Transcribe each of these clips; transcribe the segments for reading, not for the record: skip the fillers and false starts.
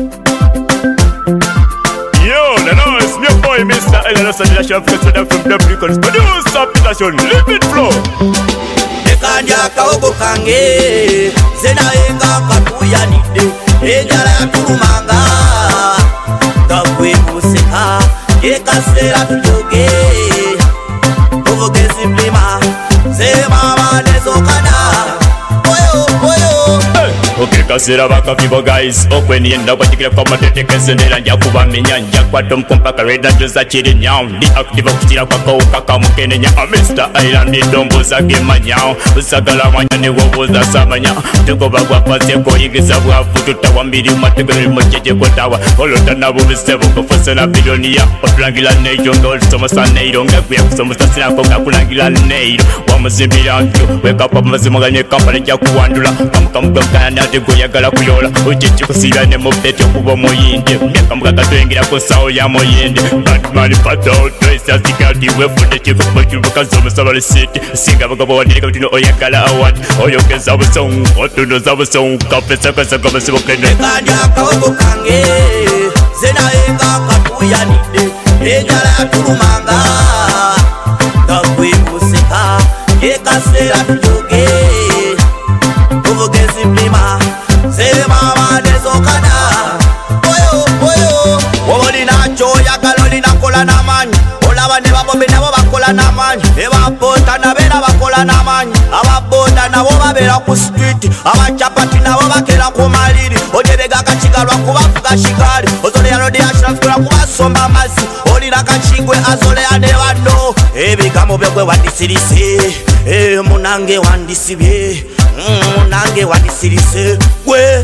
Mr. Elena Sandila President from W Records. Producer Peterson, live it flow. Ekanja kaogo kange Zena enga katuya nide Enjala ya turumanga Gakwe kuseka Ekasera tujoge Uvuge simplima Zema manezo kada Oyo, oyo Okay, kasera baka people guys Okweni enda kwa chikile kwa matete Kesendela nja kuba menya Nja kwa tom kumpaka reda Joza chiri nyao Di active kutira kwa kou kaka mukene nya Mr. Island di dombo za gema nyao Usagala wanya ni wawoza samanya Tuko bagwa pasi ko igisa wafu Tutawambiri mategori mocheche kwa tawa Olota na bubisebu kufose na bilonia Otulangila nejo Ngol sa neiro Ngekuya kusomusa sina koka kulangila neiro Wamuzimbira anjo Weka papa mazimaganye kampane nja kuwandula Kamukamukana goyagala kuyola uchichi kusirane mubete kubo moyinde myaka mukakatwengira ko sawo ya moyinde Batman pato trace asikati wefude chiko kuchubuka zomusaba receipt singa bagabo wandireka bitino oyagala award oyogeza busong otuno zabusong kapesa kasa kabasibo kende kanja kawo kange zena enga katuya nide enjala ya turumanga Gakwe kuseka ekasera tujoge Uvuge simplima Sema manezo kada Oyo, oyo Wawoli nacho ya galoli na kola na manyi Ola wane wabobe na wabakola na manyi Ewa pota na bela wakola na manyi Awa boda na wababela ku street Awa chapati na wabakela ku maliri Odebega kachigalwa kubafuga shikari Ozole ya rodi ya shirafukula kubasomba masi Oli na kachigwe azole ya newano Ebigamo begwe wandisirise Munange wandisibye Munange wandisirise Gwe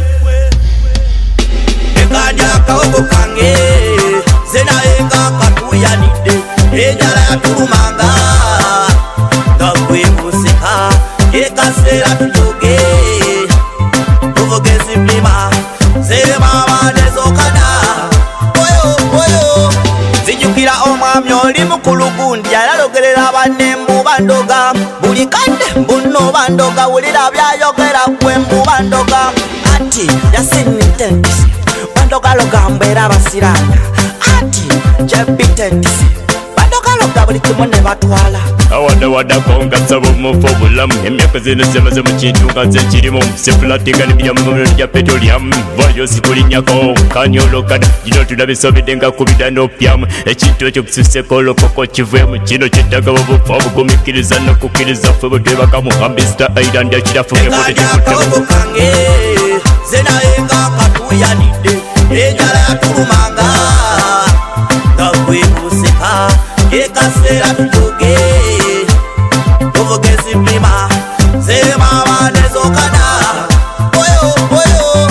Ekanja kaogo kange Zena enga katuya nide Enjala ya turumanga Gakwe kuseka Ekasera tujoge Uvuge simplima Sema manezo kada Oyo, oyo Zijukira omwami oli mukulugundi Yalalogerera bannembu bandoga Buli kande mbuno bandoga Wulira byayogera kwe mbu bandoga Ati yasinitentisi Bandoga loga mbera basiranga Ati jebitentisi Bandoga loga buli kimone batwala Awada konga sabo mufo bulamu Emyaka zene sema ze mukintunga ze kirimo Sefulatinga n'ibinyamu bya petroleum Vayo sikuli nyako kanyo kada Jino tunabisobedenga kubida no pyamu Ekintu ekyo kusiseko lokoko kivemu Kino kitaga babufa bugumikiriza no kukiriza Fwe buteba kamu Mr. Island ya kirafuke kote chikutemu kange Zena enga katuya nide Enjala ya turumanga Gakwe kuseka Ekasera tujoge Uvuge simplima Sema manezo kada Oyo, oyo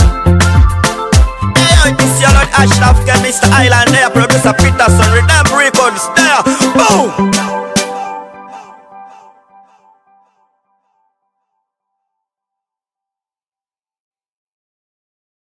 Hey, this is your Lord Ashraf Mr. Island There, producer Peterson, Redemption